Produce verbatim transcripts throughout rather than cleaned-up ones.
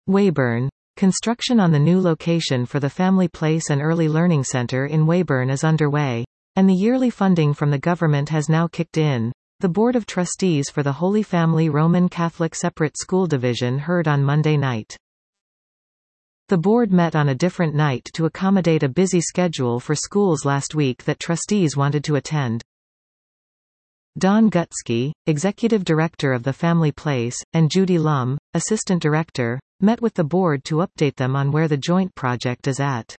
Weyburn. Construction on the new location for the Family Place and Early Learning Center in Weyburn is underway, and the yearly funding from the government has now kicked in. The Board of Trustees for the Holy Family Roman Catholic Separate School Division heard on Monday night. The board met on a different night to accommodate a busy schedule for schools last week that trustees wanted to attend. Don Gutsky, executive director of the Family Place, and Judy Lum, assistant director, met with the board to update them on where the joint project is at.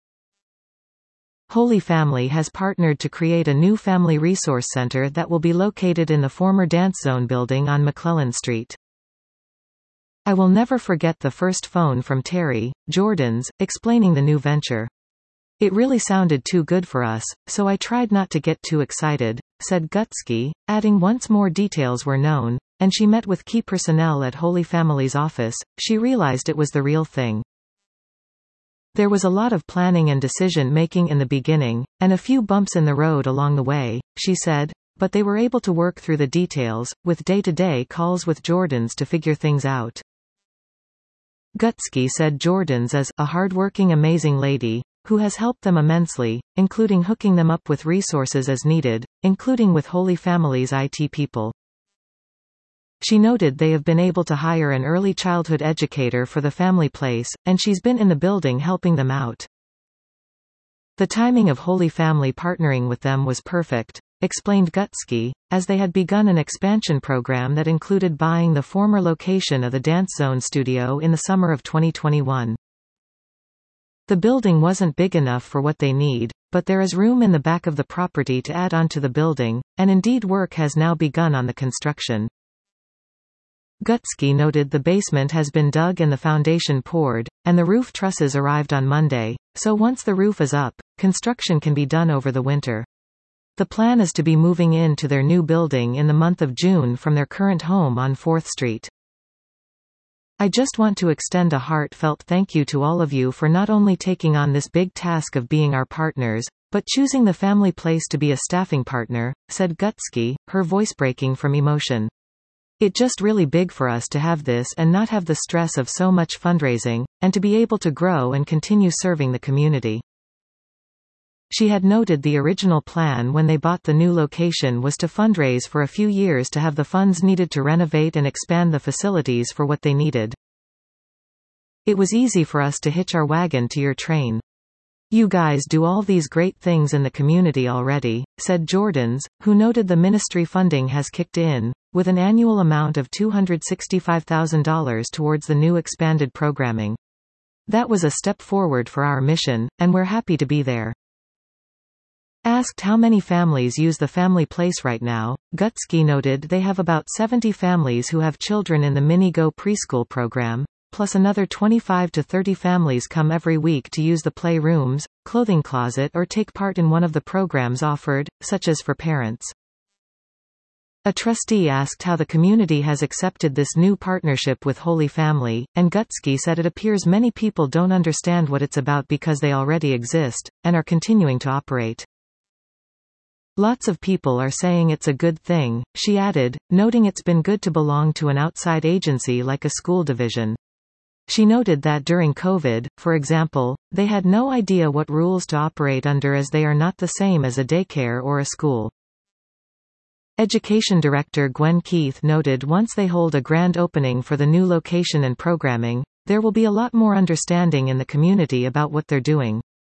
Holy Family has partnered to create a new family resource center that will be located in the former Dance Zone building on McClellan Street. I will never forget the first phone from Terry Jordans, explaining the new venture. It really sounded too good for us, so I tried not to get too excited, said Gutsky, adding once more details were known, and she met with key personnel at Holy Family's office, she realized it was the real thing. There was a lot of planning and decision-making in the beginning, and a few bumps in the road along the way, she said, but they were able to work through the details, with day-to-day calls with Jordans to figure things out. Gutsky said Jordans is a hard-working amazing lady, who has helped them immensely, including hooking them up with resources as needed, including with Holy Family's I T people. She noted they have been able to hire an early childhood educator for the Family Place, and she's been in the building helping them out. The timing of Holy Family partnering with them was perfect, explained Gutsky, as they had begun an expansion program that included buying the former location of the Dance Zone studio in the summer of twenty twenty-one. The building wasn't big enough for what they need, but there is room in the back of the property to add on to the building, and indeed work has now begun on the construction. Gutsky noted the basement has been dug and the foundation poured, and the roof trusses arrived on Monday, so once the roof is up, construction can be done over the winter. The plan is to be moving into their new building in the month of June from their current home on fourth Street. I just want to extend a heartfelt thank you to all of you for not only taking on this big task of being our partners, but choosing the Family Place to be a staffing partner, said Gutsky, her voice breaking from emotion. It's just really big for us to have this and not have the stress of so much fundraising, and to be able to grow and continue serving the community. She had noted the original plan when they bought the new location was to fundraise for a few years to have the funds needed to renovate and expand the facilities for what they needed. It was easy for us to hitch our wagon to your train. You guys do all these great things in the community already, said Jordans, who noted the ministry funding has kicked in, with an annual amount of two hundred sixty-five thousand dollars towards the new expanded programming. That was a step forward for our mission, and we're happy to be there. Asked how many families use the Family Place right now, Gutsky noted they have about seventy families who have children in the Mini-Go preschool program, plus another twenty-five to thirty families come every week to use the play rooms, clothing closet or take part in one of the programs offered, such as for parents. A trustee asked how the community has accepted this new partnership with Holy Family, and Gutsky said it appears many people don't understand what it's about because they already exist, and are continuing to operate. Lots of people are saying it's a good thing, she added, noting it's been good to belong to an outside agency like a school division. She noted that during COVID, for example, they had no idea what rules to operate under as they are not the same as a daycare or a school. Education Director Gwen Keith noted once they hold a grand opening for the new location and programming, there will be a lot more understanding in the community about what they're doing.